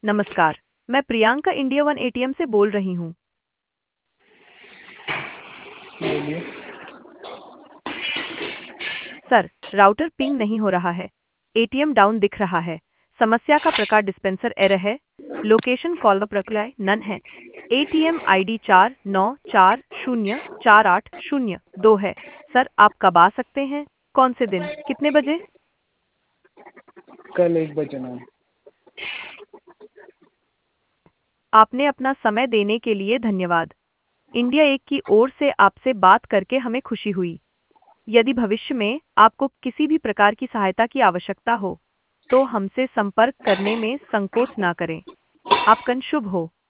नमस्कार। मैं Priyanka India one ATM से बोल रही हूँ। बोलिए। सर, राउटर पिंग नहीं हो रहा है। एटीएम डाउन दिख रहा है। समस्या का प्रकार डिस्पेंसर एरर है। लोकेशन कॉल प्रक्रिया नन है। एटीएम आईडी 49404802 है। सर, आप कब आ सकते हैं? कौन से दिन? कितने बजे? कल 1 बजे मैम। आपने अपना समय देने के लिए धन्यवाद। इंडिया एक की ओर से आपसे बात करके हमें खुशी हुई। यदि भविष्य में आपको किसी भी प्रकार की सहायता की आवश्यकता हो, तो हमसे संपर्क करने में संकोच ना करें। आपका दिन शुभ हो।